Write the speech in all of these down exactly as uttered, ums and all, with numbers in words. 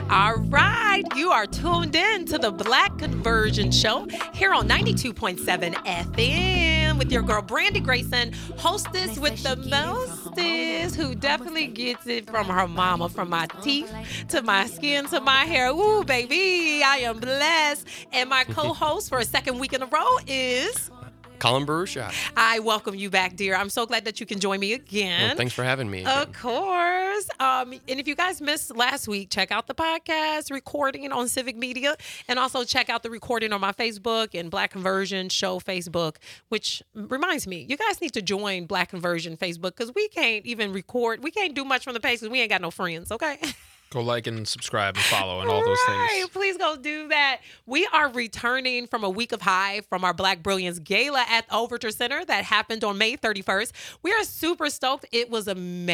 All right, you are tuned in to the Black Conversion Show here on ninety-two point seven F M with your girl Brandy Grayson, hostess with the mostest, who definitely gets it from her mama, from my teeth to my skin to my hair. Ooh, baby, I am blessed. And my co-host for a second week in a row is... Colin Baruchak. I welcome you back, dear. I'm so glad that you can join me again. Well, thanks for having me again. Of course. Um, and if you guys missed last week, check out the podcast recording on Civic Media, and also check out the recording on my Facebook and Black Conversion Show Facebook, which reminds me, you guys need to join Black Conversion Facebook because we can't even record. We can't do much from the page because we ain't got no friends, okay? Go like and subscribe and follow and all those right. things. Please go do that. We are returning from a week of high from our Black Brilliance Gala at the Overture Center that happened on May thirty-first. We are super stoked. It was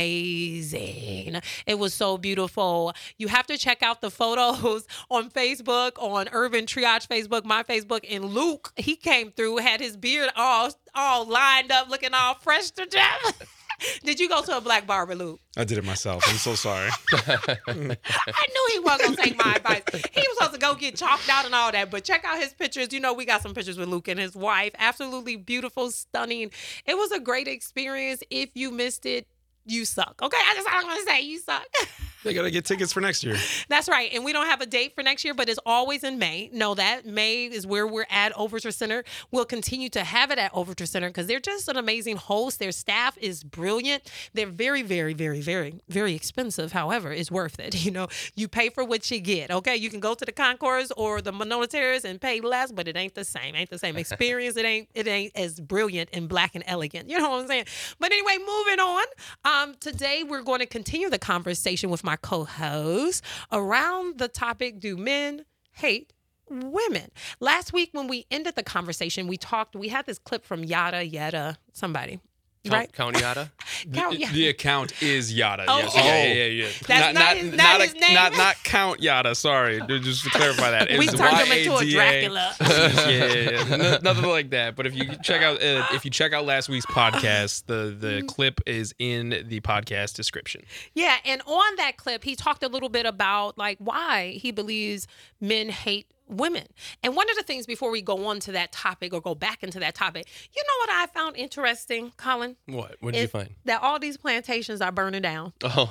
amazing. It was so beautiful. You have to check out the photos on Facebook, on Urban Triage Facebook, my Facebook, and Luke, he came through, had his beard all, all lined up, looking all fresh to death. Did you go to a black barber, Luke? I did it myself. I'm so sorry. I knew he wasn't going to take my advice. He was supposed to go get chalked out and all that, but check out his pictures. You know, we got some pictures with Luke and his wife. Absolutely beautiful, stunning. It was a great experience. If you missed it, you suck. Okay, I just I'm going to say you suck. They got to get tickets for next year. That's right. And we don't have a date for next year, but it's always in May. Know that. May is where we're at Overture Center. We'll continue to have it at Overture Center because they're just an amazing host. Their staff is brilliant. They're very, very, very, very, very expensive. However, it's worth it. You know, you pay for what you get. Okay, you can go to the Concourse or the Monona Terrace and pay less, but it ain't the same. Ain't the same experience. It ain't. It ain't as brilliant and black and elegant. You know what I'm saying? But anyway, moving on. Um, today we're going to continue the conversation with my co-host around the topic, do men hate women? Last week when we ended the conversation, we talked, we had this clip from Yada Yada, somebody. Count, right? Count Yada? Count Yada. The account is Yada. Oh, yes. oh. Yeah, yeah, yeah. That's not his- not his a- name? Not, not Count Yada. Sorry. Just to clarify that. We It's turned him into a Y A D A. Dracula. yeah, yeah, yeah. No- nothing like that. But if you check out uh, if you check out last week's podcast, the the clip is in the podcast description. Yeah, and on that clip, he talked a little bit about like why he believes men hate women. And one of the things before we go on to that topic or go back into that topic, you know what I found interesting, Colin? What? What did you Is find? That all these plantations are burning down. Oh.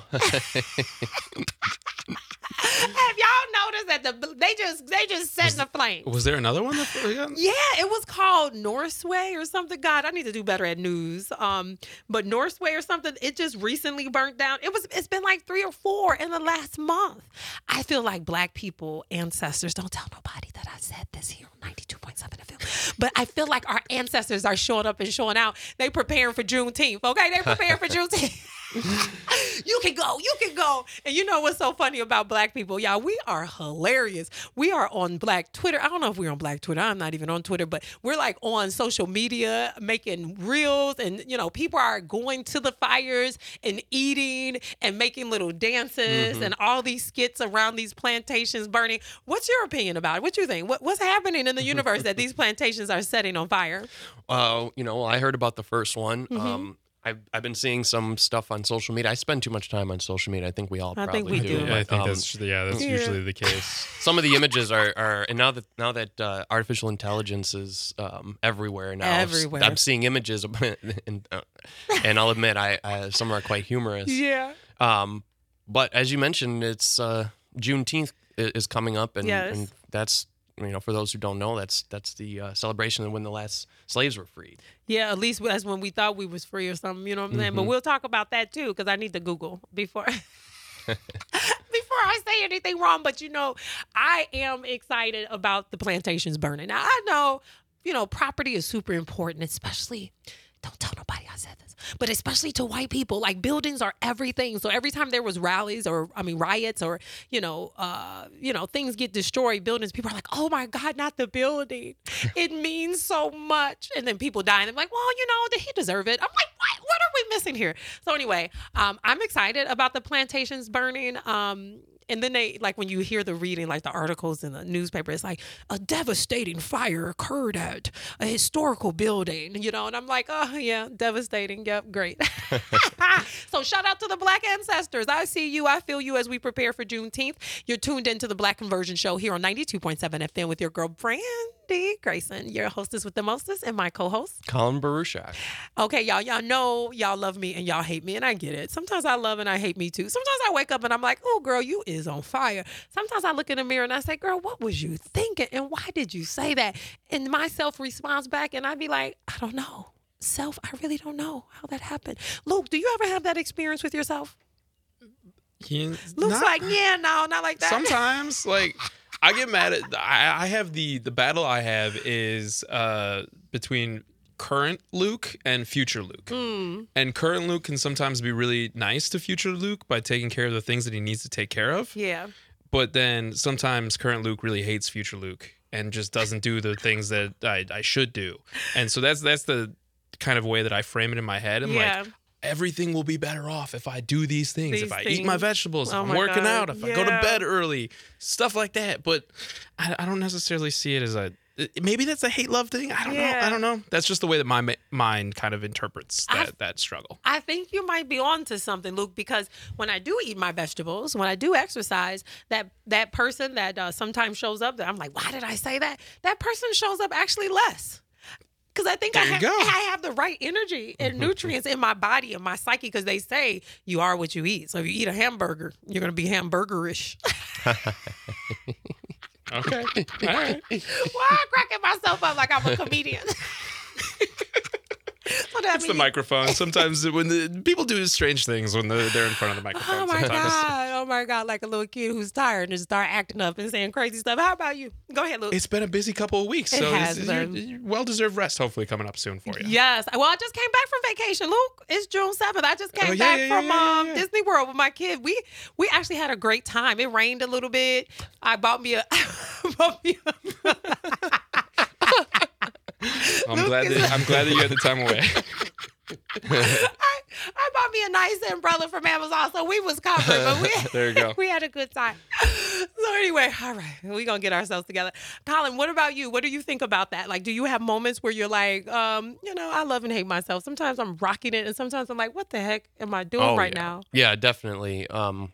Have y'all noticed that the they just they just set in the flame? Was there another one? That, yeah. Yeah, it was called Northway or something. God, I need to do better at news. Um, but Northway or something, it just recently burnt down. It was it's been like three or four in the last month. I feel like black people, ancestors, don't tell nobody that I said this here on ninety-two point seven F M. But I feel like our ancestors are showing up and showing out. They preparing for Juneteenth. Okay, they preparing for Juneteenth. You can go, you can go. And you know what's so funny about black people? Y'all, we are hilarious. We are on black Twitter. I don't know if we're on black Twitter. I'm not even on Twitter, but we're like on social media making reels, and you know, people are going to the fires and eating and making little dances mm-hmm. and all these skits around these plantations burning. What's your opinion about it? What you think? What, what's happening in the universe that these plantations are setting on fire? Uh, you know, I heard about the first one. Mm-hmm. Um, I've, I've been seeing some stuff on social media. I spend too much time on social media. I think we all I probably think we do. do. Yeah, I think Um, that's yeah, that's Yeah. usually the case. some of the images are, are and now that now that uh, artificial intelligence is um, everywhere now, Everywhere. I'm seeing images, of, and, uh, and I'll admit, I, I some are quite humorous. Yeah. Um, but as you mentioned, it's uh, Juneteenth i- is coming up, and, Yes. and that's you know for those who don't know, that's that's the uh, celebration of when the last slaves were freed. Yeah, at least that's when we thought we was free or something, you know what I'm saying? Mm-hmm. But we'll talk about that too, because I need to Google before before I say anything wrong. But you know, I am excited about the plantations burning. Now I know, you know, property is super important, especially don't tell nobody I said this, but especially to white people, like buildings are everything. So every time there was rallies or, I mean, riots or, you know, uh, you know, things get destroyed, buildings, people are like, oh my God, not the building. It means so much. And then people die and they're like, well, you know, did he deserve it? I'm like, what? What are we missing here? So anyway, um, I'm excited about the plantations burning. Um, and then they, like when you hear the reading, like the articles in the newspaper, it's like a devastating fire occurred at a historical building, you know, and I'm like, oh yeah, devastating. Yep, great. So shout out to the Black ancestors. I see you. I feel you as we prepare for Juneteenth. You're tuned into the Black Conversion Show here on ninety-two point seven F M with your girl, Brandy Grayson, your hostess with the mostest, and my co-host, Colin Baruchak. Okay, y'all, y'all know y'all love me and y'all hate me, and I get it. Sometimes I love and I hate me too. Sometimes I wake up and I'm like, oh, girl, you is on fire. Sometimes I look in the mirror and I say, girl, what was you thinking? And why did you say that? And myself responds back and I be like, I don't know. Self, I really don't know how that happened. Luke, do you ever have that experience with yourself? He, Luke's not- like, yeah, no, not like that. Sometimes, like, I get mad at. I, I have the the battle I have is uh, between current Luke and future Luke. Mm. And current Luke can sometimes be really nice to future Luke by taking care of the things that he needs to take care of. Yeah. But then sometimes current Luke really hates future Luke and just doesn't do the things that I, I should do. And so that's that's the kind of way that I frame it in my head. I'm Yeah. like, everything will be better off if I do these things, These if I things. eat my vegetables, if Oh I'm my working God. out, if I go to Yeah. bed early, stuff like that. But I, I don't necessarily see it as a. Maybe that's a hate-love thing. I don't Yeah. know. I don't know. That's just the way that my ma- mind kind of interprets that, I- that struggle. I think you might be onto something, Luke, because when I do eat my vegetables, when I do exercise, that that person that uh, sometimes shows up, that I'm like, why did I say that? That person shows up actually less. Because I think I, There you ha- go. I have the right energy and nutrients in my body and my psyche, because they say you are what you eat. So if you eat a hamburger, you're going to be hamburgerish. Okay. All right. Why am I cracking myself up like I'm a comedian? So that It's the means- microphone. Sometimes when the people do strange things when they're, they're in front of the microphone. Oh my sometimes. God. Oh my God. Like a little kid who's tired and just start acting up and saying crazy stuff. How about you? Go ahead, Luke. It's been a busy couple of weeks, It so has it's, been. you're- you're well-deserved rest hopefully coming up soon for you. Yes. Well, I just came back from vacation, Luke. It's June seventh. I just came Oh, yeah, back yeah, from yeah, yeah, um, yeah. Disney World with my kid. We we actually had a great time. It rained a little bit. I bought me a bought me a I'm Luke glad is- that I'm glad that you had the time away. I, I bought me a nice umbrella from Amazon, so we was covered, but we There you go. we had a good time. So anyway, all right, we're gonna get ourselves together. Colin, what about you? What do you think about that? Like, do you have moments where you're like, um, you know, I love and hate myself. Sometimes I'm rocking it, and sometimes I'm like, what the heck am I doing Oh, right yeah. now? Yeah, definitely. Um,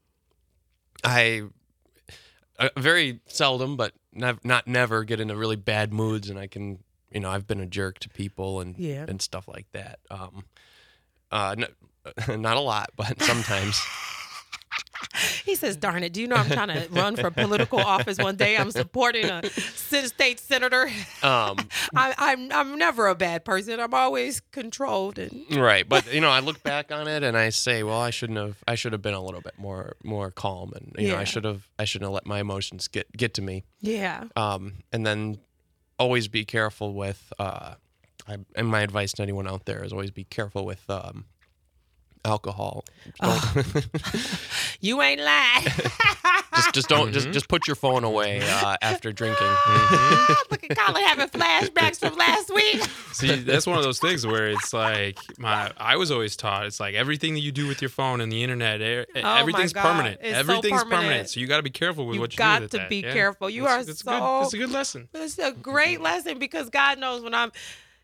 I uh, very seldom, but nev- not never, get into really bad moods, and I can, you know, I've been a jerk to people and Yeah. and stuff like that. Um, uh, n- not a lot, but sometimes. He says, darn it, do you know I'm trying to run for political office one day? I'm supporting a state senator. Um, I, I'm I'm never a bad person. I'm always controlled and right, but you know, I look back on it and I say, well, I shouldn't have. I should have been a little bit more more calm, and you know, Yeah. I should have. I shouldn't have let my emotions get get to me. yeah. Um, and then always be careful with. Uh, I, and my advice to anyone out there is always be careful with um, alcohol. Don't, You ain't lying. just just don't just just put your phone away uh, after drinking. Look at Colin having flashbacks from last week. See, that's one of those things where it's like my I was always taught it's like everything that you do with your phone and the internet, e- my everything's God. permanent. It's so Everything's permanent. So you got to be careful with You what you got do with to that. be Yeah. careful. You It's- are it's so- good. It's a good lesson. It's a great lesson, because God knows when I'm,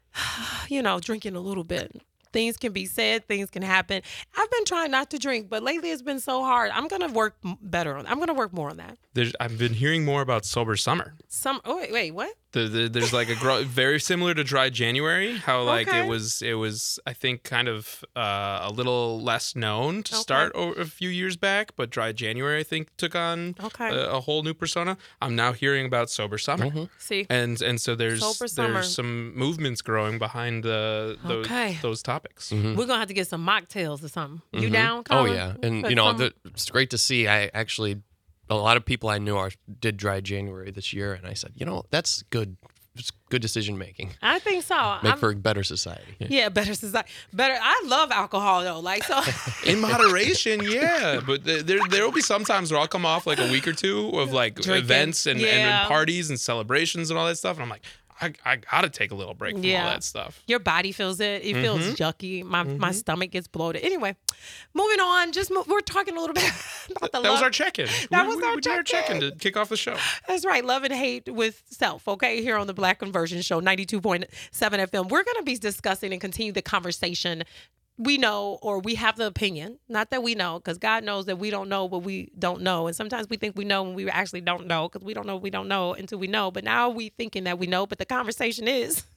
you know, drinking a little bit. Things can be said, things can happen. I've been trying not to drink, but lately it's been so hard. I'm gonna work m- better on. I'm gonna work more on that. There's, I've been hearing more about sober summer. Some. Oh wait, wait, what? The, the, there's like a gro- very similar to dry January. How like Okay. it was it was I think kind of uh, a little less known to Okay. start o- a few years back, but dry January I think took on Okay. a, a whole new persona. I'm now hearing about sober summer. Mhm. See, And and so there's Sober summer. there's some movements growing behind the those, Okay. those topics. Mhm. we're gonna have to get some mocktails or something. You Mhm. down? Oh Colin? yeah, and For you know some- the, it's great to see. I actually, a lot of people I knew are did dry January this year, and I said, you know, that's good. It's good decision making. I think so. Make I'm- for a better society. yeah, better society. Better. I love alcohol though. Like so. In moderation, yeah, but th- there there will be some times where I'll come off like a week or two of like Drinking. events and, Yeah. and parties and celebrations and all that stuff, and I'm like, I, I gotta take a little break from Yeah. all that stuff. Your body feels it. It feels Mhm. yucky. My my stomach gets bloated. Anyway, moving on. Just mo- we're talking a little bit about the That was love- our check-in. That we, was we, our we did our check-in. check-in to kick off the show. That's right. Love and hate with self. Okay. Here on the Black Conversion Show, ninety-two point seven F M. We're going to be discussing and continue the conversation. We know, or we have the opinion, not that we know, because God knows that we don't know what we don't know. And sometimes we think we know when we actually don't know, because we don't know we don't know until we know. But now we thinking that we know, but the conversation is.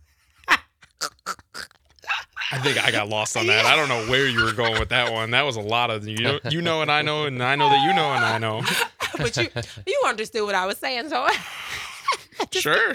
I think I got lost on that. I don't know where you were going with that one. That was a lot of you know, you know and I know, and I know that you know and I know. But you you understood what I was saying, so Sure.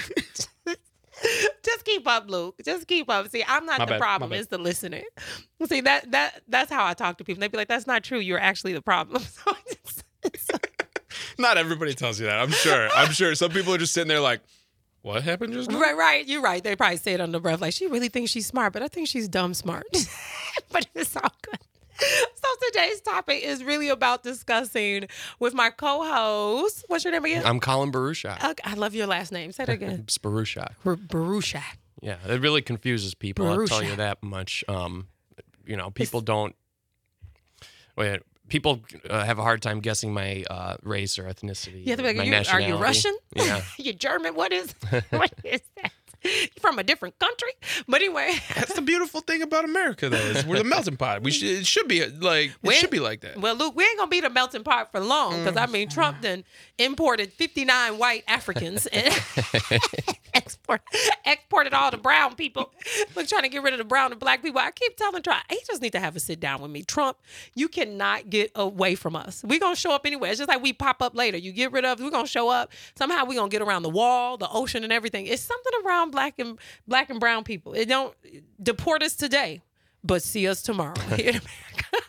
just keep up, Luke. Just keep up. See, I'm not My the bad, my problem. bad. It's the listening. See, that that that's how I talk to people. They'd be like, "That's not true. You're actually the problem." So it's, it's, Not everybody tells you that. I'm sure. I'm sure. Some people are just sitting there like, what happened just now? right, right. You're right. They probably say it under breath, like she really thinks she's smart, but I think she's dumb smart. But it's all good. So today's topic is really about discussing with my co-host. What's your name again? I'm Colin Baruchak. Okay, I love your last name. Say it again. It's Baruchak. Bar- Baruchak. Yeah, it really confuses people. I'll tell Baruchak. you that much. Um, you know, people don't. Wait, people uh, have a hard time guessing my uh, race or ethnicity. You have to be like, my are you, are nationality. you Russian? Yeah. You German? What is what is that? You from a different country? But anyway, That's the beautiful thing about America, though. Is we're the melting pot. We should. It should be like. It When- should be like that. well, Luke, we ain't gonna be the melting pot for long because I mean, Trump then imported fifty-nine white Africans and export exported all the brown people. Look, trying to get rid of the brown and black people. I keep telling Trump, he just need to have a sit down with me. Trump, you cannot get away from us. We gonna show up anyway. It's just like we pop up later. You get rid of, we're gonna show up. Somehow we gonna get around the wall, the ocean, and everything. It's something around black and black and brown people. It don't deport us today, but see us tomorrow here in America.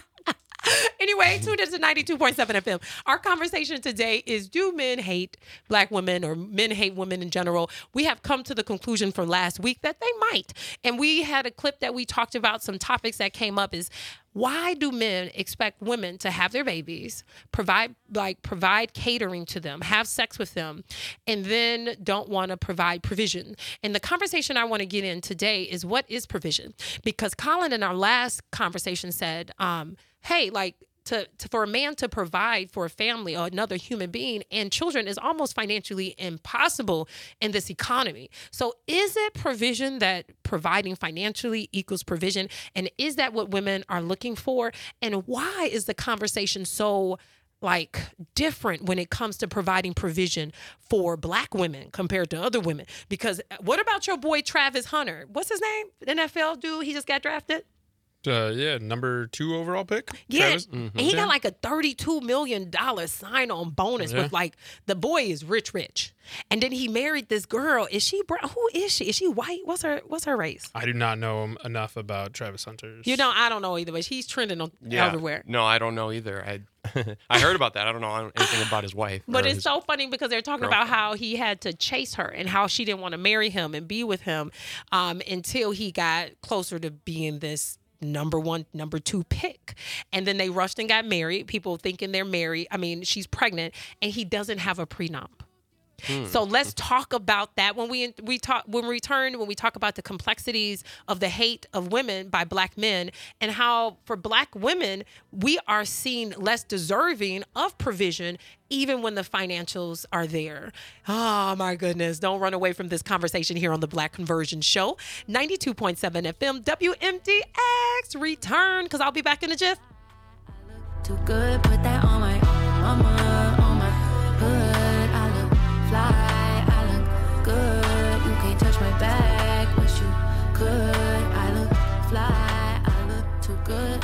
Anyway, tune into ninety-two point seven F M. Our conversation today is, do men hate black women or men hate women in general? We have come to the conclusion from last week that they might. And we had a clip that we talked about, some topics that came up is, why do men expect women to have their babies, provide like provide catering to them, have sex with them, and then don't want to provide provision? And the conversation I want to get in today is, what is provision? Because Colin in our last conversation said, um, hey, like to, to for a man to provide for a family or another human being and children is almost financially impossible in this economy. So is it provision that providing financially equals provision? And is that what women are looking for? And why is the conversation so like different when it comes to providing provision for black women compared to other women? Because what about your boy Travis Hunter? What's his name? N F L dude, he just got drafted. Uh, yeah, number two overall pick. Yeah, Travis. and he got like a thirty-two million dollars sign-on bonus Yeah. with like, the boy is rich, rich. And then he married this girl. Is she brown? Who is she? Is she white? What's her What's her race? I do not know him enough about Travis Hunter's. You know, I don't know either, but he's trending on Yeah. everywhere. No, I don't know either. I I heard about that. I don't know anything about his wife. But or it's his- so funny because they're talking about how he had to chase her and how she didn't want to marry him and be with him um, until he got closer to being this number one, number two pick. And then they rushed and got married. People thinking they're married. I mean, she's pregnant and he doesn't have a prenup. So let's talk about that when we we talk when we return when we talk about the complexities of the hate of women by black men and how for black women we are seen less deserving of provision even when the financials are there. Oh my goodness, don't run away from this conversation here on the Black Conversion Show. ninety-two point seven F M W M D X return because I'll be back in a jiff. Too good, put that on my mama, on my hood. I look fly, I look good. You can't touch my back, but you could. I look fly, I look too good.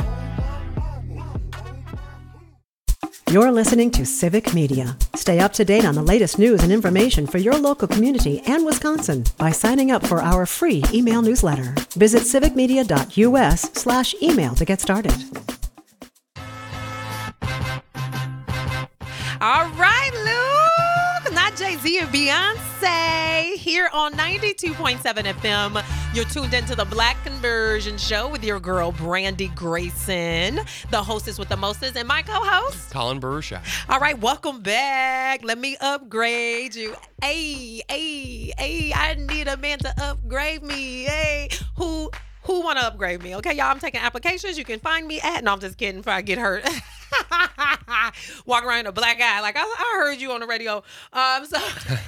You're listening to Civic Media. Stay up to date on the latest news and information for your local community and Wisconsin by signing up for our free email newsletter. Visit civicmedia.us slash email to get started. All right, Luke, not Jay-Z and Beyonce, here on ninety-two point seven F M. You're tuned into the Black Conversion Show with your girl, Brandy Grayson, the hostess with the mostest, and my co-host. Colin Baruchak. All right, welcome back. Let me upgrade you. Hey, hey, hey, I need a man to upgrade me. Hey, who who want to upgrade me? Okay, y'all, I'm taking applications. You can find me at, no, I'm just kidding before I get hurt. walking around in a black eye. Like, I, I heard you on the radio. Um, so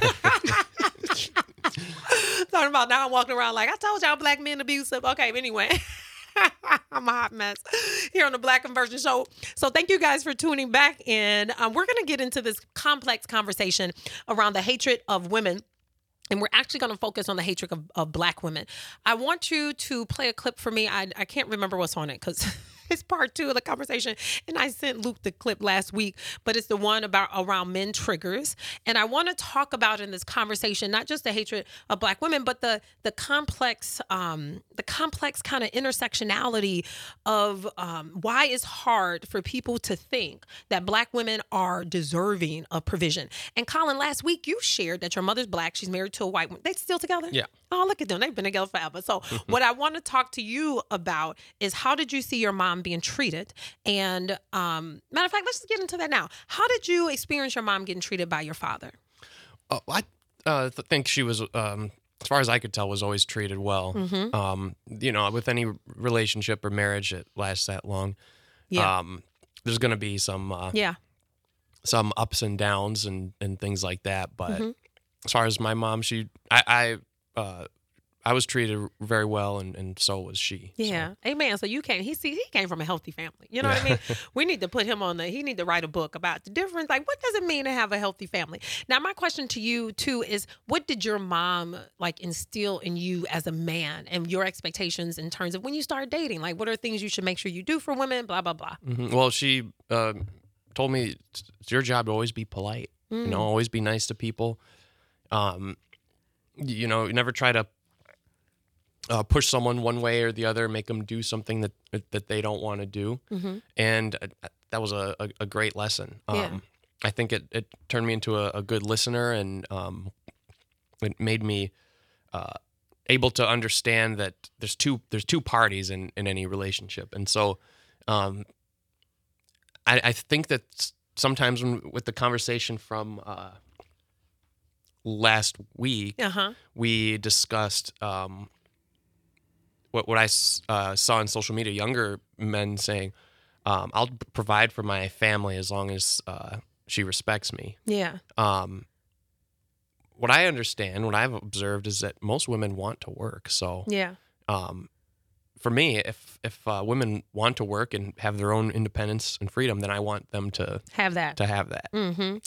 talking about now I'm walking around like, I told y'all black men abusive. Okay, but anyway. I'm a hot mess here on the Black Conversion Show. So thank you guys for tuning back in. Um, we're going to get into this complex conversation around the hatred of women. And we're actually going to focus on the hatred of, of Black women. I want you to play a clip for me. I, I can't remember what's on it because it's part two of the conversation. And I sent Luke the clip last week, but it's the one about around men triggers. And I want to talk about in this conversation, not just the hatred of Black women, but the the complex, um, the complex kind of intersectionality of um, why it's hard for people to think that Black women are deserving of provision. And Colin, last week you shared that your mother's Black. She's married to a white woman. They still together? Yeah. Oh, look at them. They've been together forever. So what I want to talk to you about is how did you see your mom being treated? And um, matter of fact, let's just get into that now. How did you experience your mom getting treated by your father? Oh, I uh, th- think she was, um, as far as I could tell, was always treated well. Mm-hmm. Um, you know, with any relationship or marriage that lasts that long, Yeah. um, there's going to be some uh, Yeah. some ups and downs and, and things like that. But Mm-hmm. as far as my mom, she, I, I, uh, I was treated very well, and, and so was she. So. Yeah. Amen. So you came, he see, he came from a healthy family. You know what I mean? We need to put him on the, he need to write a book about the difference. Like, what does it mean to have a healthy family? Now, my question to you too is, what did your mom like instill in you as a man and your expectations in terms of when you start dating? Like, what are things you should make sure you do for women? Blah, blah, blah. Mhm. Well, she uh, told me it's your job to always be polite. Mm. You know, always be nice to people. Um, you know, never try to uh, push someone one way or the other, make them do something that that they don't want to do. Mm-hmm. And uh, that was a, a, a great lesson. Um, Yeah. I think it, it turned me into a, a good listener, and um, it made me uh, able to understand that there's two there's two parties in, in any relationship. And so um, I, I think that s- sometimes when, with the conversation from uh, last week, Uh-huh. we discussed um, what what I s- uh, saw on social media, younger men saying, um, "I'll p- provide for my family as long as uh, she respects me." Yeah. Um, what I understand, what I've observed, is that most women want to work. So, Yeah. um, for me, if if uh, women want to work and have their own independence and freedom, then I want them to Have that. to have that. Mm-hmm.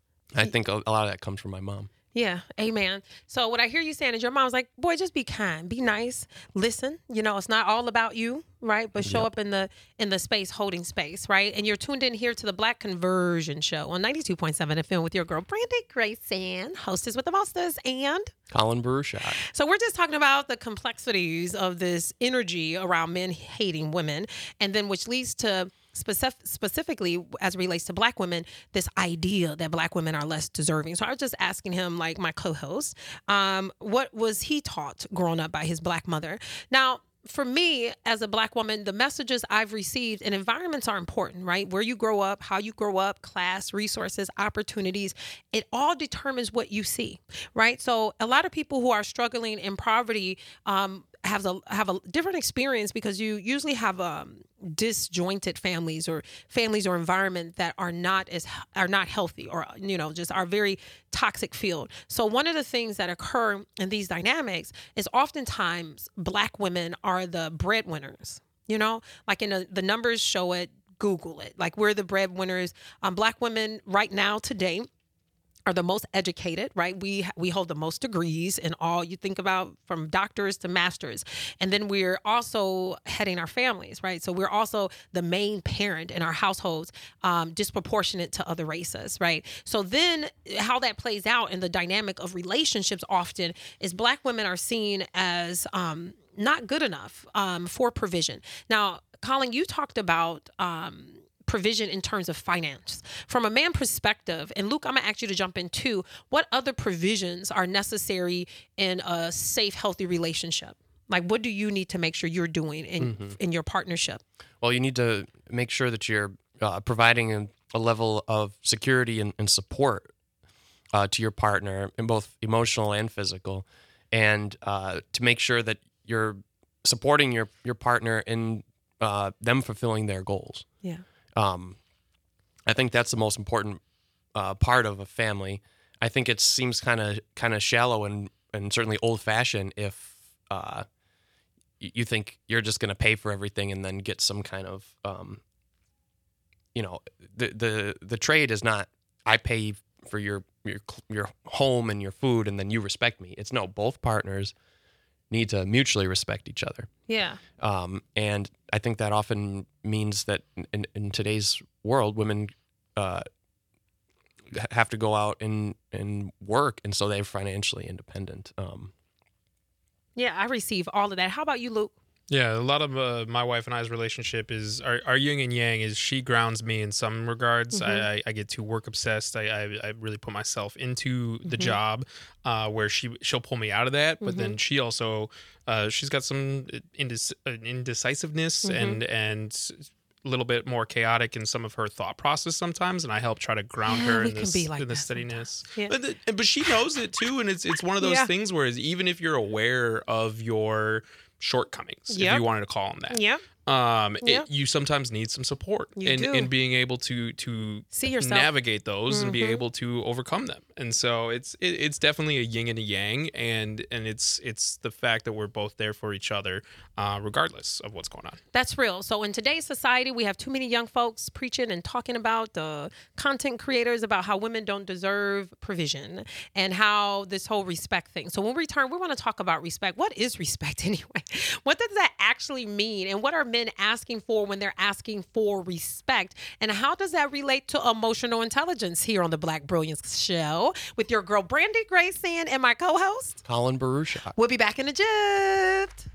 I think a, a lot of that comes from my mom. Yeah, amen. So what I hear you saying is your mom's like, boy, just be kind, be nice, listen. You know, it's not all about you, right? But show Yep. up in the in the space, holding space, right? And you're tuned in here to the Black Conversion Show on ninety-two point seven F M with your girl Brandy Grayson, hostess with the mostess, and Colin Burshot. so we're just talking about the complexities of this energy around men hating women, and then which leads to specific, specifically as it relates to Black women, this idea that Black women are less deserving. So I was just asking him, like my co-host, um, what was he taught growing up by his Black mother? Now, for me, as a Black woman, the messages I've received and environments are important, right? Where you grow up, how you grow up, class, resources, opportunities, it all determines what you see, right? So a lot of people who are struggling in poverty um, have a have a different experience because you usually have um, disjointed families or families or environment that are not as are not healthy or you know just are very toxic filled. So one of the things that occur in these dynamics is oftentimes Black women are the breadwinners. You know, like in the, the numbers show it. Google it. Like we're the breadwinners. Um, Black women right now today are the most educated, right? We we hold the most degrees in all you think about from doctors to masters. And then we're also heading our families, right? So we're also the main parent in our households, um, disproportionate to other races, right? So then how that plays out in the dynamic of relationships often is Black women are seen as um, not good enough um, for provision. Now, Colin, you talked about um, provision in terms of finance. From a man perspective, and Luke, I'm gonna ask you to jump in too, what other provisions are necessary in a safe, healthy relationship? Like what do you need to make sure you're doing in, Mhm. in your partnership? Well, you need to make sure that you're uh, providing a, a level of security and, and support uh, to your partner, in both emotional and physical, and uh, to make sure that you're supporting your your partner in uh, them fulfilling their goals. Yeah. Um, I think that's the most important uh, part of a family. I think it seems kind of kind of shallow and, and certainly old-fashioned if uh, you think you're just going to pay for everything and then get some kind of, um, you know, the, the the trade is not I pay for your your your home and your food and then you respect me. It's no, both partners need to mutually respect each other. Yeah. Um, and I think that often means that in, in today's world, women uh, have to go out and, and work, and so they're financially independent. Um, Yeah, I receive all of that. How about you, Luke? Yeah, a lot of uh, my wife and I's relationship is our, our yin and yang. Is she grounds me in some regards. Mm-hmm. I, I, I get too work obsessed. I, I, I really put myself into the Mm-hmm. job, uh, where she she'll pull me out of that. But Mm-hmm. then she also uh, she's got some indes- uh, indecisiveness Mm-hmm. and and a little bit more chaotic in some of her thought process sometimes, and I help try to ground Yeah, her we in can this be like in the that steadiness. Yeah. But, the, but she knows it too, and it's it's one of those Yeah. things where is even if you're aware of your shortcomings, Yep. if you wanted to call them that, Yep. um, it- Yep. you sometimes need some support You in, do. in being able to to See yourself. navigate those and be Mhm. able to overcome them. And so it's it, it's definitely a yin and a yang, and and it's it's the fact that we're both there for each other, uh, regardless of what's going on. That's real. So in today's society, we have too many young folks preaching and talking about the content creators about how women don't deserve provision and how this whole respect thing. So when we return, we want to talk about respect. What is respect anyway? What does that actually mean? And what are men asking for when they're asking for respect? And how does that relate to emotional intelligence here on the Black Brilliance Show with your girl, Brandy Grayson, and my co-host? Colin Baruchak. We'll be back in a jiff.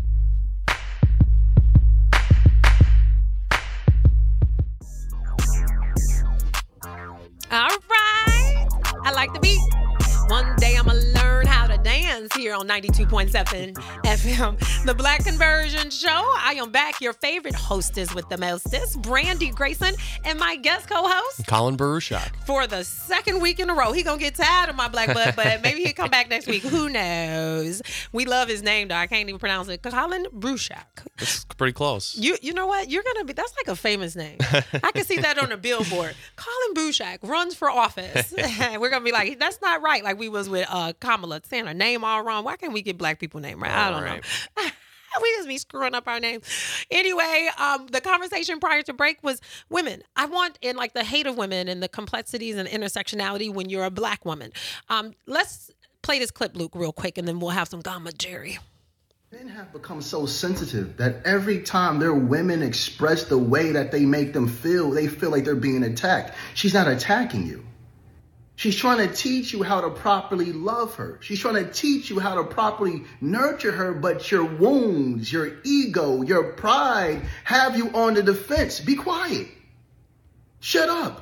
All right. I like the beat. One day I'm going to learn how to dance here on ninety-two point seven F M, The Black Conversion Show. I am back, your favorite hostess with the mostest, Brandy Grayson, and my guest co-host Colin Baruchak. for the second week in a row. He going to get tired of my black butt, but maybe he'll come back next week. Who knows? We love his name, though. I can't even pronounce it. Colin Baruchak. It's pretty close. You you know what? You're gonna be that's like a famous name. I can see that on a billboard. Colin Baruchak runs for office. We're gonna be like, that's not right. Like we was with uh Kamala saying her name all wrong. Why can't we get black people name right? I don't All right. know. We just be screwing up our names. Anyway, um, the conversation prior to break was women. I want in like the hate of women and the complexities and intersectionality when you're a black woman. Um, let's play this clip, Luke, real quick, and then we'll have some Gamma Jerry. Men have become so sensitive that every time their women express the way that they make them feel, they feel like they're being attacked. She's not attacking you. She's trying to teach you how to properly love her. She's trying to teach you how to properly nurture her, but your wounds, your ego, your pride have you on the defense. Be quiet. Shut up.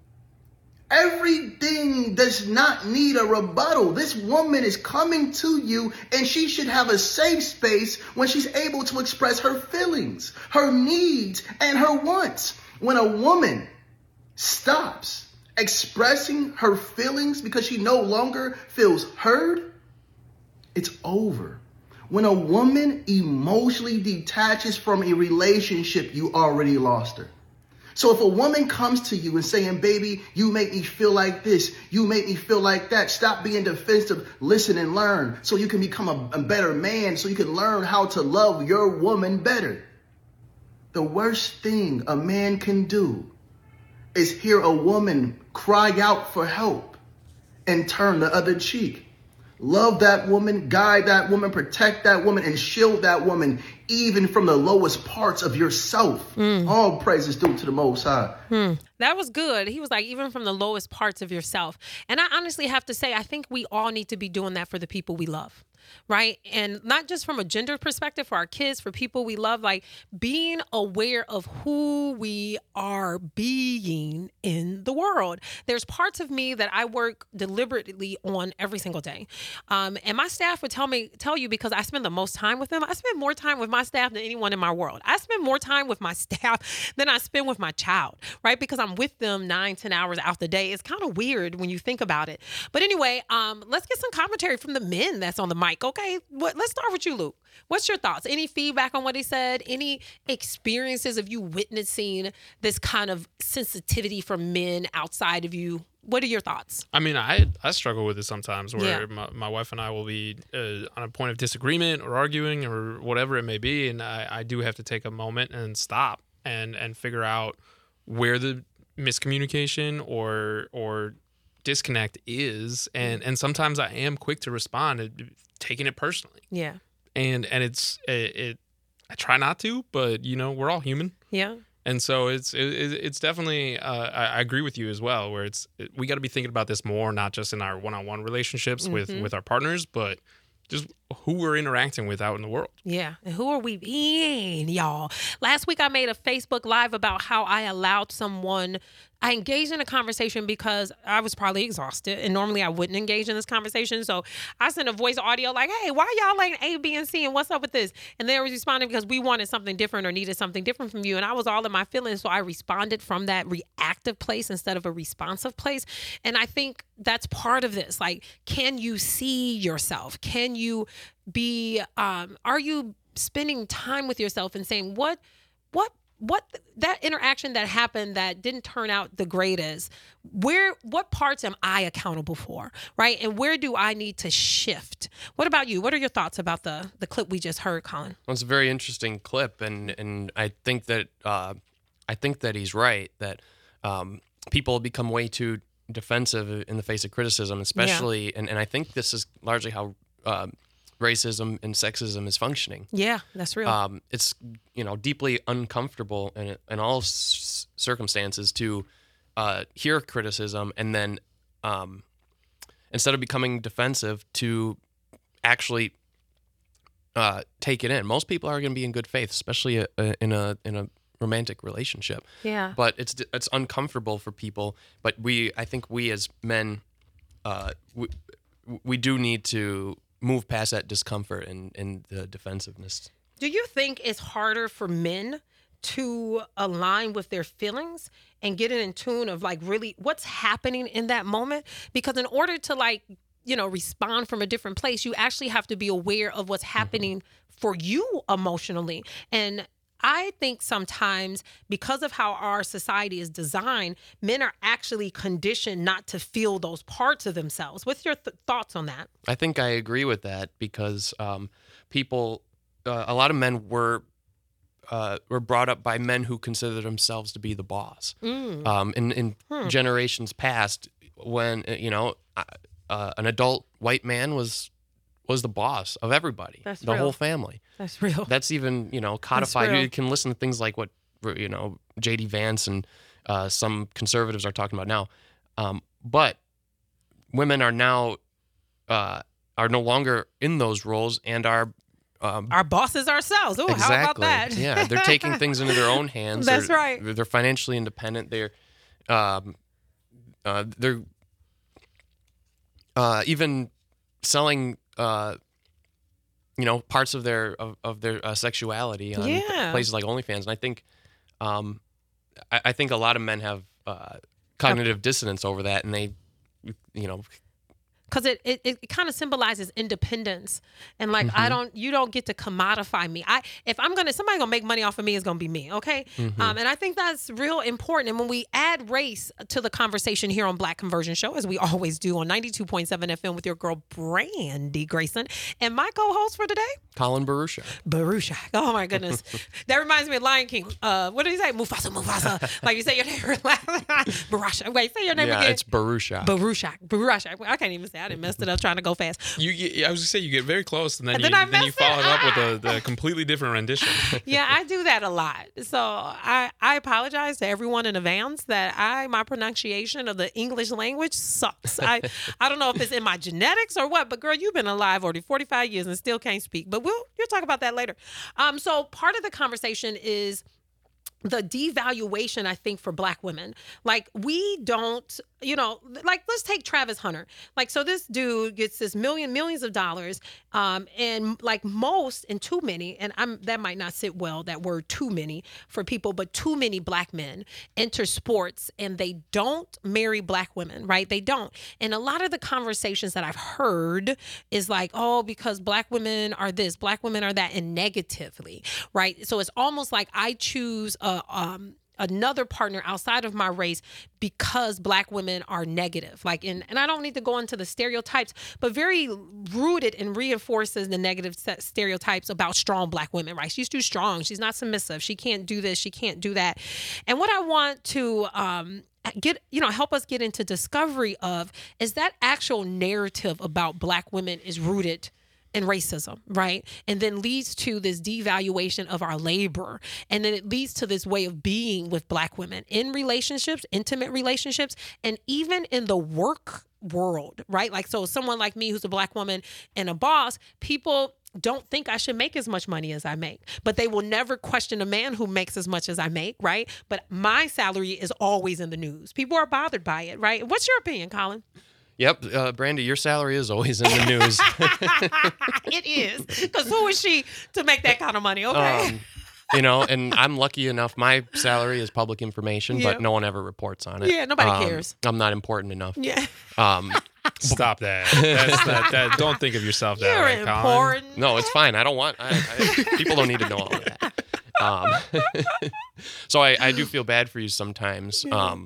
Everything does not need a rebuttal. This woman is coming to you, and she should have a safe space when she's able to express her feelings, her needs, and her wants. When a woman stops expressing her feelings because she no longer feels heard, it's over. When a woman emotionally detaches from a relationship, you already lost her. So if a woman comes to you and saying, baby, you make me feel like this, you make me feel like that, stop being defensive, listen and learn so you can become a, a better man, so you can learn how to love your woman better. The worst thing a man can do is hear a woman cry out for help and turn the other cheek. Love that woman, guide that woman, protect that woman, and shield that woman, even from the lowest parts of yourself. Mm. All praises due to the Most High. Hmm. That was good. He was like, even from the lowest parts of yourself. And I honestly have to say, I think we all need to be doing that for the people we love. Right. And not just from a gender perspective, for our kids, for people we love, like being aware of who we are being in the world. There's parts of me that I work deliberately on every single day. Um, and my staff would tell me, tell you, because I spend the most time with them. I spend more time with my staff than anyone in my world. I spend more time with my staff than I spend with my child, right? Because I'm with them nine, ten hours out the day. It's kind of weird when you think about it. But anyway, um, let's get some commentary from the men that's on the mic. mic. Okay, what? Let's start with you, Luke. What's your thoughts? Any feedback on what he said? Any experiences of you witnessing this kind of sensitivity from men outside of you? What are your thoughts? I mean, I I struggle with it sometimes where Yeah. my, my wife and I will be uh, on a point of disagreement or arguing or whatever it may be. And I, I do have to take a moment and stop and, and figure out where the miscommunication or or disconnect is. And, and sometimes I am quick to respond, uh, taking it personally. Yeah. And and it's it, it I try not to, but you know, we're all human. Yeah. And so it's it, it's definitely uh, I, I agree with you as well. Where it's it, we got to be thinking about this more, not just in our one-on-one relationships with with our partners, but just who we're interacting with out in the world. Yeah. And who are we being, y'all? Last week I made a Facebook Live about how I allowed someone, I engaged in a conversation because I was probably exhausted. And normally I wouldn't engage in this conversation. So I sent a voice audio like, hey, why y'all like A, B, and C? And what's up with this? And they was responding because we wanted something different or needed something different from you. And I was all in my feelings. So I responded from that reactive place instead of a responsive place. And I think that's part of this. Like, can you see yourself? Can you be, um, are you spending time with yourself and saying, what, what, what that interaction that happened that didn't turn out the greatest, where, what parts am I accountable for, right? And where do I need to shift? What about you? What are your thoughts about the the clip we just heard, Colin? Well, it's a very interesting clip, and and I think that uh, I think that he's right that um, people become way too defensive in the face of criticism, especially, and, and I think this is largely how uh, racism and sexism is functioning. Yeah, that's real. Um, it's you know deeply uncomfortable in in all s- circumstances to uh, hear criticism and then um, instead of becoming defensive to actually uh, take it in. Most people are going to be in good faith, especially a, a, in a in a romantic relationship. Yeah. But it's it's uncomfortable for people. But we, I think, we as men, uh, we, we do need to move past that discomfort and, and the defensiveness. Do you think it's harder for men to align with their feelings and get in tune of like really what's happening in that moment? Because in order to like, you know, respond from a different place, you actually have to be aware of what's happening mm-hmm. for you emotionally. And I think sometimes because of how our society is designed, men are actually conditioned not to feel those parts of themselves. What's your th- thoughts on that? I think I agree with that because um, people, uh, a lot of men were uh, were brought up by men who consider themselves to be the boss. Mm. Um, in in hmm. generations past, when you know uh, an adult white man was was the boss of everybody, That's the real. whole family. That's real. That's even, you know, codified. real. You can listen to things like what, you know, J D Vance and uh, some conservatives are talking about now. Um, but women are now, uh, are no longer in those roles and are... Um, Our bosses ourselves. Oh, exactly. how about that? Yeah, they're taking things into their own hands. That's they're, right. They're financially independent. They're, um, uh, they're uh, even selling... Uh, you know, parts of their of, of their uh, sexuality on Yeah. places like OnlyFans, and I think, um, I, I think a lot of men have uh, cognitive dissonance over that, and they, you know, because it, it, it kind of symbolizes independence and like, mm-hmm. I don't, you don't get to commodify me. I, if I'm going to, somebody going to make money off of me, it's going to be me. Okay. Mm-hmm. Um, and I think that's real important. And when we add race to the conversation here on Black Conversion Show, as we always do on ninety-two point seven F M with your girl, Brandy Grayson, and my co-host for today, Colin Baruchak. Baruchak. Oh my goodness. That reminds me of Lion King. Uh, what did he say? Mufasa, Mufasa. Like you say your name. Baruchak. Wait, say your name yeah, again. Yeah, it's Baruchak. Baruchak. Baruchak. I can't even say it. I didn't mess it up trying to go fast. You, get, I was gonna say you get very close, and then And you then I then you mess follow it it up up. with a, a completely different rendition. Yeah, I do that a lot. So I, I apologize to everyone in advance that I my pronunciation of the English language sucks. I I don't know if it's in my genetics or what, but girl, you've been alive already forty-five years and still can't speak. But we'll you'll talk about that later. Um, so part of the conversation is the devaluation, I think, for Black women. Like, we don't, you know, like, let's take Travis Hunter. Like, so this dude gets this million, millions of dollars, um, and like most, and too many, and I'm that might not sit well, that word too many for people, but too many Black men enter sports and they don't marry Black women, right? They don't. And a lot of the conversations that I've heard is like, oh, because Black women are this, Black women are that, and negatively, right? So it's almost like I choose a Uh, um, another partner outside of my race because Black women are negative. Like, in, and I don't need to go into the stereotypes, but very rooted and reinforces the negative set stereotypes about strong Black women, right? She's too strong. She's not submissive. She can't do this. She can't do that. And what I want to, um, get, you know, help us get into discovery of is that actual narrative about Black women is rooted and racism, right? And then leads to this devaluation of our labor. And then it leads to this way of being with Black women in relationships, intimate relationships, and even in the work world, right? Like, so someone like me who's a Black woman and a boss, people don't think I should make as much money as I make, but they will never question a man who makes as much as I make, right? But my salary is always in the news. People are bothered by it, right? What's your opinion, Colin? Yep, uh, Brandy, your salary is always in the news. It is, because who is she to make that kind of money? Okay. Um, you know, and I'm lucky enough. My salary is public information, Yeah. but no one ever reports on it. Yeah, nobody Um, cares. I'm not important enough. Yeah. Um, Stop that. That's that, that. Don't think of yourself that You're way, Colin. important. no, it's fine. I don't want. I, I, people don't need to know all of that. Um, so I, I do feel bad for you sometimes. Um,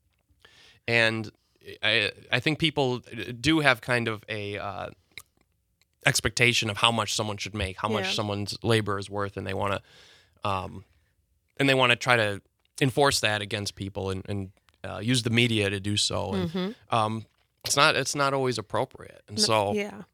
and I I think people do have kind of a uh, expectation of how much someone should make, how Yeah. much someone's labor is worth, and they want to, um, and they want to try to enforce that against people and, and uh, use the media to do so. And Mhm. um, it's not it's not always appropriate, and so Yeah.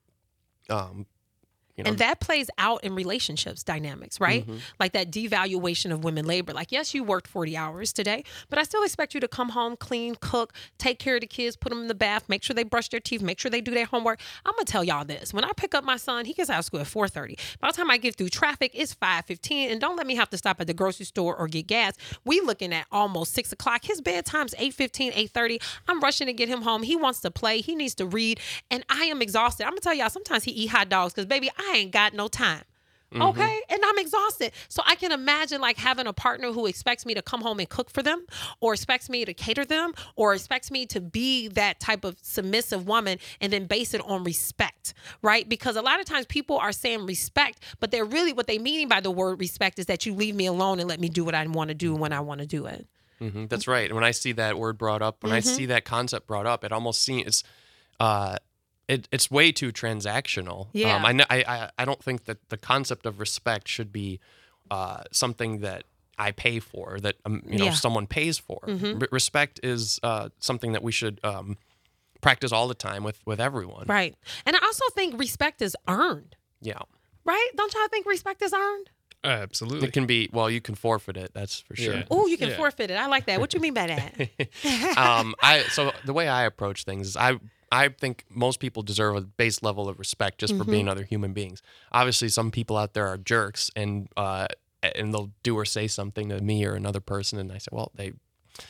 um, you know, And that plays out in relationships dynamics, right? Mhm. Like that devaluation of women labor. Like, yes, you worked forty hours today, but I still expect you to come home, clean, cook, take care of the kids, put them in the bath, make sure they brush their teeth, make sure they do their homework. I'm going to tell y'all this. When I pick up my son, he gets out of school at four thirty. By the time I get through traffic, it's five fifteen. And don't let me have to stop at the grocery store or get gas. We looking at almost six o'clock. His bedtime's eight fifteen, eight thirty. I'm rushing to get him home. He wants to play. He needs to read. And I am exhausted. I'm going to tell y'all, sometimes he eat hot dogs because, baby, I ain't got no time. Okay. And I'm exhausted. So I can imagine like having a partner who expects me to come home and cook for them, or expects me to cater them, or expects me to be that type of submissive woman, and then base it on respect, right? Because a lot of times people are saying respect, but they're really, what they mean by the word respect is that you leave me alone and let me do what I want to do when I want to do it. hmm That's right. And when I see that word brought up, when I Mm-hmm. see that concept brought up, it almost seems uh, it, it's way too transactional. Yeah. Um, I, kn- I I I don't think that the concept of respect should be uh, something that I pay for, that um, you know Yeah. someone pays for. Mhm. R- respect is uh, something that we should um, practice all the time with with everyone. Right. And I also think respect is earned, Yeah. right? Don't y'all think respect is earned? Absolutely. It can be, well, you can forfeit it. That's for sure. Yeah. Oh, you can Yeah. forfeit it. I like that. What you mean by that? um, I so the way I approach things is I I think most people deserve a base level of respect just for Mm-hmm. being other human beings. Obviously, some people out there are jerks, and uh, and they'll do or say something to me or another person, and I say, well, they,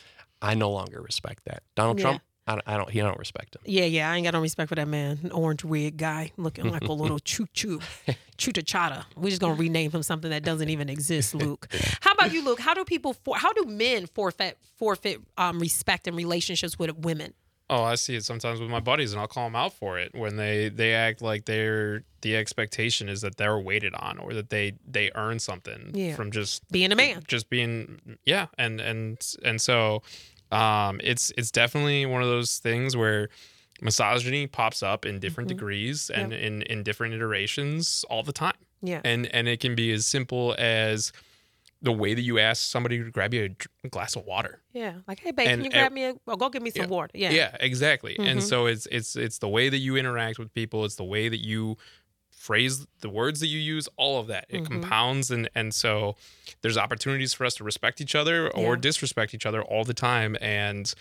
I no longer respect that. Donald Yeah. Trump, I don't, I don't, he I don't respect him. Yeah, yeah, I ain't got no respect for that man. An orange wig guy looking like a little choo choo, chuta chata. We're just gonna rename him something that doesn't even exist, Luke. How about you, Luke? How do people for how do men forfeit forfeit um, respect in relationships with women? Oh, I see it sometimes with my buddies, and I'll call them out for it when they they act like they're the expectation is that they're waited on, or that they they earn something Yeah. from just Being a man. just being yeah, and and and so um, it's it's definitely one of those things where misogyny pops up in different degrees and Yep. in in different iterations all the time, Yeah. and and it can be as simple as the way that you ask somebody to grab you a dr- glass of water. Yeah. Like, hey, babe, And- can you grab and- me a, or go get me some Yeah. water? Yeah. Yeah, exactly. And Mhm. so it's it's it's the way that you interact with people, it's the way that you phrase the words that you use, all of that. It Mhm. compounds, and and so there's opportunities for us to respect each other or Yeah. disrespect each other all the time, and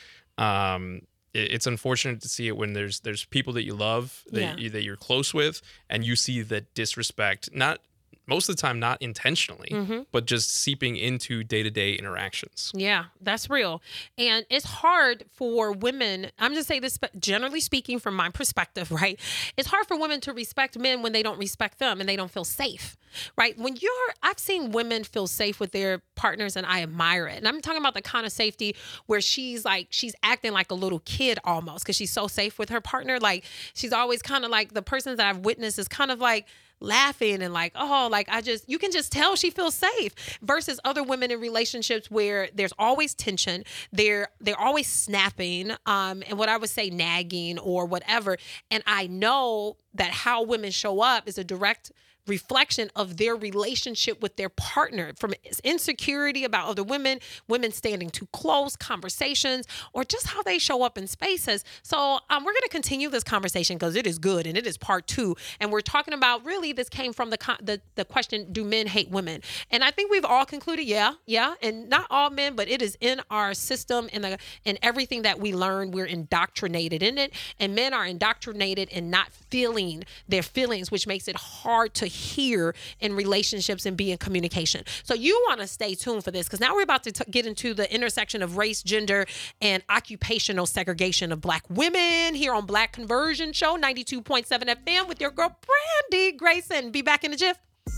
um it- it's unfortunate to see it when there's there's people that you love, that Yeah. you, that you're close with, and you see that disrespect, not most of the time not intentionally, Mm-hmm. but just seeping into day-to-day interactions. Yeah, that's real. And it's hard for women, I'm just saying this spe- generally speaking from my perspective, right? It's hard for women to respect men when they don't respect them and they don't feel safe, right? When you're, I've seen women feel safe with their partners and I admire it. And I'm talking about the kind of safety where she's like, she's acting like a little kid almost because she's so safe with her partner. Like she's always kind of like the persons that I've witnessed is kind of like, laughing and like, oh, like I just, you can just tell she feels safe versus other women in relationships where there's always tension. They're, they're always snapping. Um, and what I would say nagging or whatever. And I know that how women show up is a direct reflection of their relationship with their partner, from insecurity about other women, women standing too close, conversations, or just how they show up in spaces. So um, we're going to continue this conversation because it is good and it is part two. And we're talking about really this came from the, the the question, do men hate women? And I think we've all concluded, yeah, yeah. And not all men, but it is in our system and the and everything that we learn, we're indoctrinated in it. And men are indoctrinated in not feeling their feelings, which makes it hard to hear in relationships and be in communication. So you want to stay tuned for this because now we're about to t- get into the intersection of race, gender, and occupational segregation of Black women here on Black Conversion Show, ninety-two point seven F M with your girl, Brandy Grayson. Be back in a jiff.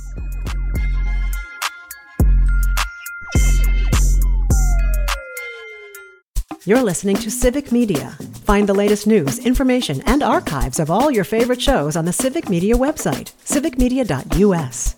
You're listening to Civic Media. Find the latest news, information, and archives of all your favorite shows on the Civic Media website, civic media dot u s.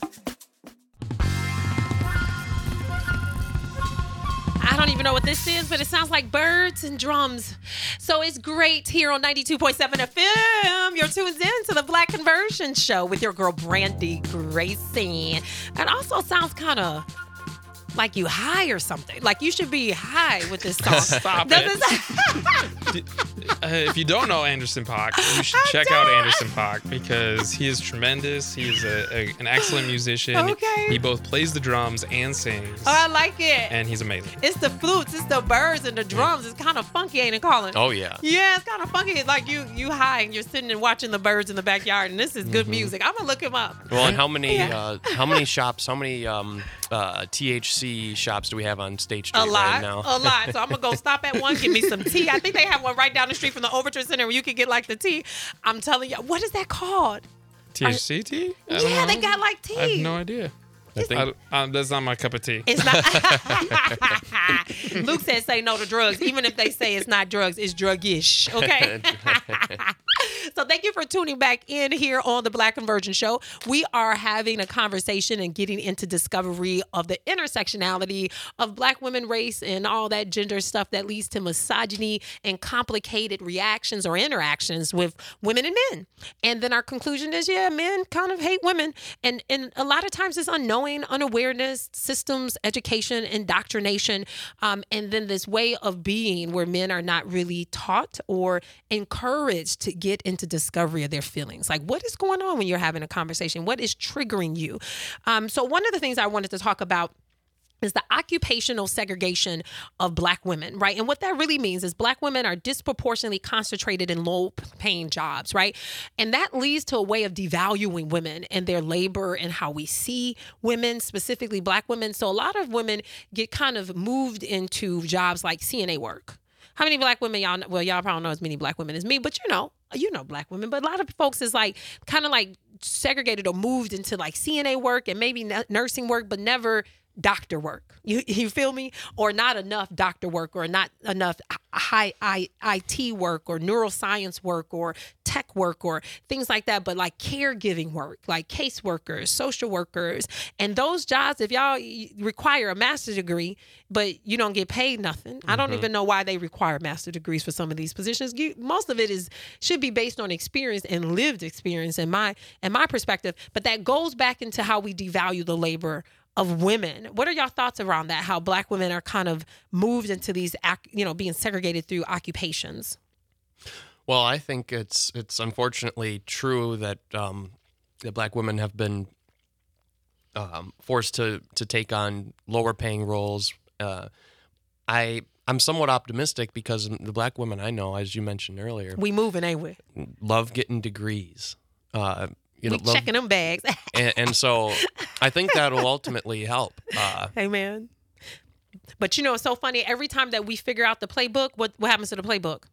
I don't even know what this is, but it sounds like birds and drums. So it's great here on ninety-two point seven F M. You're tuned in to the Black Conversion Show with your girl, Brandy Grayson. It also sounds kind of like you high or something. Like you should be high with this song. Stop Does it. it Uh, if you don't know Anderson .Paak, you should I check out don't. Anderson .Paak because he is tremendous. He is a, a, an excellent musician. Okay. He both plays the drums and sings. Oh, I like it. And he's amazing. It's the flutes, it's the birds and the drums. It's kind of funky, ain't it, Colin? Oh yeah. Yeah, it's kind of funky. It's like you you high and you're sitting and watching the birds in the backyard, and this is good music. I'm gonna look him up. Well, and how many Yeah. uh, how many shops, how many um, uh, T H C shops do we have on State Street A lot, right now? a lot. So I'm gonna go stop at one, give me some tea. I think they have one right down the street from the Overture Center where you can get like the tea. I'm telling you, what is that called? T H C tea? I don't Yeah, they know. got like tea. I have no idea. I think I, um, that's not my cup of tea. It's not. Luke said, "Say no to drugs, even if they say it's not drugs, it's drug-ish." Okay. So thank you for tuning back in here on the Black Conversion Show. We are having a conversation and getting into discovery of the intersectionality of Black women, race, and all that gender stuff that leads to misogyny and complicated reactions or interactions with women and men. And then our conclusion is, yeah, men kind of hate women. And, and a lot of times it's unknowing, unawareness, systems, education, indoctrination, um, and then this way of being where men are not really taught or encouraged to get into discovery of their feelings. Like, what is going on when you're having a conversation? What is triggering you? Um, so one of the things I wanted to talk about is the occupational segregation of Black women, right? And what that really means is Black women are disproportionately concentrated in low-paying jobs, right? And that leads to a way of devaluing women and their labor and how we see women, specifically Black women. So a lot of women get kind of moved into jobs like C N A work. How many Black women y'all know? Well, y'all probably don't know as many Black women as me, but you know, you know Black women. But a lot of folks is like kind of like segregated or moved into like C N A work and maybe n- nursing work, but never doctor work. You you feel me? Or not enough doctor work or not enough high I, IT work or neuroscience work or tech work or things like that, but like caregiving work, like caseworkers, social workers. And those jobs, if y'all require a master's degree, but you don't get paid nothing. Mm-hmm. I don't even know why they require master degrees for some of these positions. You, most of it is should be based on experience and lived experience in my in my perspective. But that goes back into how we devalue the labor of women. What are y'all thoughts around that? How Black women are kind of moved into these, you know, being segregated through occupations? Well, I think it's it's unfortunately true that um, that Black women have been um, forced to to take on lower paying roles. Uh, I I'm somewhat optimistic because the Black women I know, as you mentioned earlier, We moving, ain't we? love getting degrees. Uh, you know, we love- checking them bags. and, and so I think that will ultimately help. Uh, Amen. But you know, it's so funny. Every time that we figure out the playbook, what what happens to the playbook?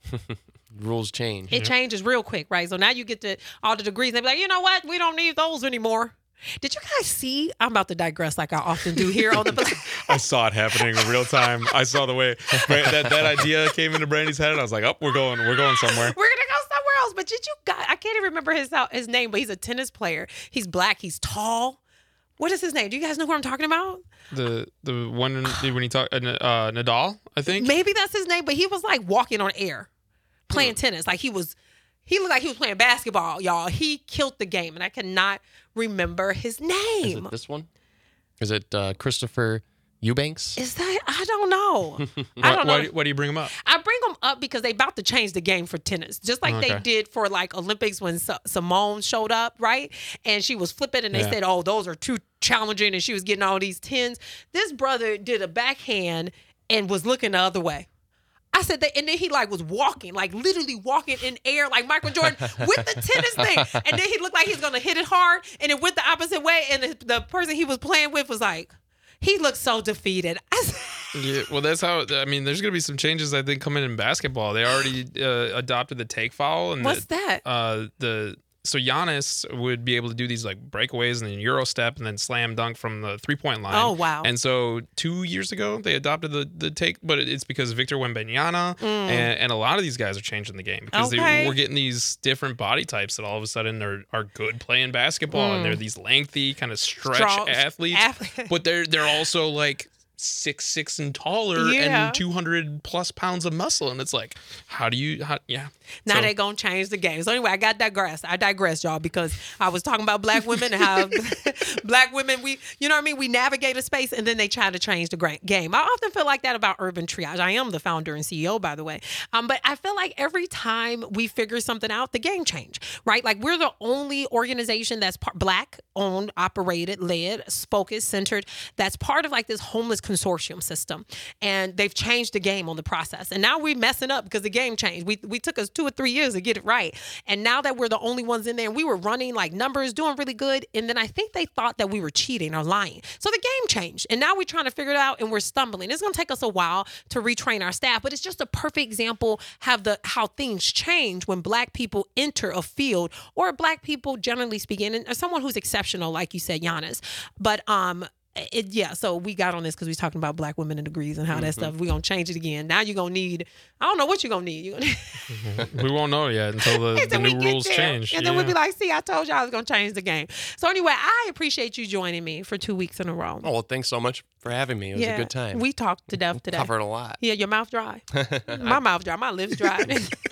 rules change. It changes real quick, right? So now you get to all the degrees. They be like, you know what? We don't need those anymore. Did you guys see? I'm about to digress like I often do here on the. I saw it happening in real time. I saw the way that that idea came into Brandy's head, and I was like, "Oh, we're going, we're going somewhere." We're gonna go somewhere else. But did you guys? I can't even remember his his name, but he's a tennis player. He's black. He's tall. What is his name? Do you guys know who I'm talking about? The the one when he talked uh, uh, Nadal, I think. Maybe that's his name, but he was like walking on air, playing tennis. Like he was, he looked like he was playing basketball, y'all. He killed the game, and I cannot remember his Is name. it this one? Is it uh, Christopher Eubanks? Is that? I don't know. I Why, don't know. why, why do you bring him up? I bring them up because they about to change the game for tennis, just like they Okay. did for like Olympics when S- Simone showed up, right? And she was flipping, and they Yeah. said, "Oh, those are too challenging," and she was getting all these tens. This brother did a backhand and was looking the other way. I said that, and then he like was walking, like literally walking in air, like Michael Jordan with the tennis thing. And then he looked like he's gonna hit it hard, and it went the opposite way. And the, the person he was playing with was like, he looked so defeated. I said, Yeah, well, that's how. I mean, there's going to be some changes. I think coming in basketball, they already uh, adopted the take foul, and what's the, that? Uh, the so Giannis would be able to do these like breakaways and then Euro step and then slam dunk from the three point line. Oh, wow. And so two years ago they adopted the the take, but it's because Victor Wembanyama and, and a lot of these guys are changing the game because Mm. Okay. they, we're getting these different body types that all of a sudden are are good playing basketball, and they're these lengthy kind of stretch Strong- athletes, ath- but they're they're also like six six and taller Yeah. and two hundred plus pounds of muscle, and it's like, how do you how yeah Now So- they gonna change the game. So anyway, I got digressed. I digressed, y'all, because I was talking about black women and how black women, we, you know what I mean? We navigate a space and then they try to change the gra- game. I often feel like that about Urban Triage. I am the founder and C E O, by the way. Um, but I feel like every time we figure something out, the game change, right? Like we're the only organization that's part black owned, operated, led, focused, centered, that's part of like this homeless consortium system. And they've changed the game on the process. And now we're messing up because the game changed. We, we took us two or three years to get it right. And now that we're the only ones in there, and we were running like numbers, doing really good. And then I think they thought that we were cheating or lying. So the game changed. And now we're trying to figure it out and we're stumbling. It's going to take us a while to retrain our staff, but it's just a perfect example have the how things change when black people enter a field, or black people generally speaking, and someone who's exceptional, like you said, Giannis. But um It, yeah, so we got on this because we was talking about black women and degrees and how Mm-hmm. that stuff. We're going to change it again. Now you're going to need, I don't know what you're going to need. You're gonna we won't know yet until the, the Until we new get rules there. change. And then we'll be Yeah. like, see, I told you I was going to change the game. So anyway, I appreciate you joining me for two weeks in a row. Oh, well, thanks so much for having me. It was yeah, a good time. We talked to death today. covered a lot. Yeah, your mouth dry. My mouth dry. My lips dry.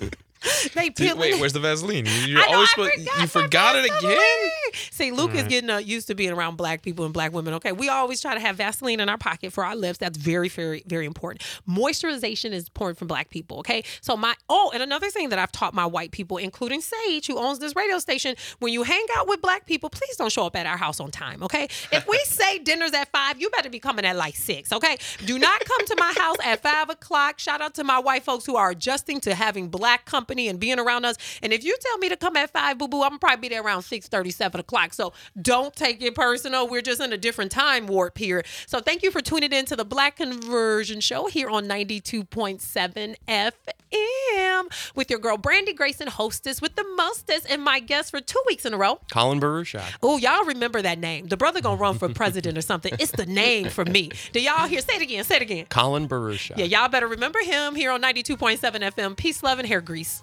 They Dude, peeling. wait, where's the Vaseline? You, you're I know, always I supposed- forgot you my forgot it Vaseline. again? See, Luke is getting uh, used to being around black people and black women. Okay, we always try to have Vaseline in our pocket for our lips. That's very, very, very important. Moisturization is important for black people. Okay, so my oh, and another thing that I've taught my white people, including Sage, who owns this radio station, when you hang out with black people, please don't show up at our house on time. Okay, if we say dinner's at five, you better be coming at like six. Okay, do not come to my house at five o'clock. Shout out to my white folks who are adjusting to having black company and being around us. And if you tell me to come at five, boo boo, I'm gonna probably be there around six thirty, seven o'clock. So don't take it personal. We're just in a different time warp here. So thank you for tuning in to the Black Conversion Show here on ninety-two point seven F M with your girl Brandy Grayson, hostess with the mostest, and my guest for two weeks in a row. Colin Baruchak. Oh, y'all remember that name. The brother gonna run for president or something. It's the name for me. Do y'all hear? Say it again. Say it again. Colin Baruchak. Yeah, y'all better remember him here on ninety-two point seven F M. Peace, love, and hair grease.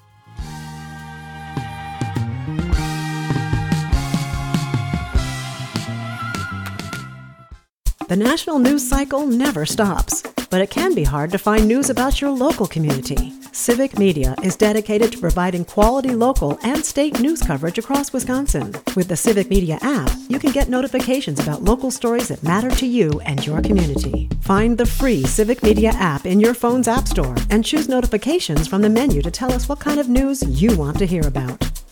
The national news cycle never stops, but it can be hard to find news about your local community. Civic Media is dedicated to providing quality local and state news coverage across Wisconsin. With the Civic Media app, you can get notifications about local stories that matter to you and your community. Find the free Civic Media app in your phone's app store and choose notifications from the menu to tell us what kind of news you want to hear about.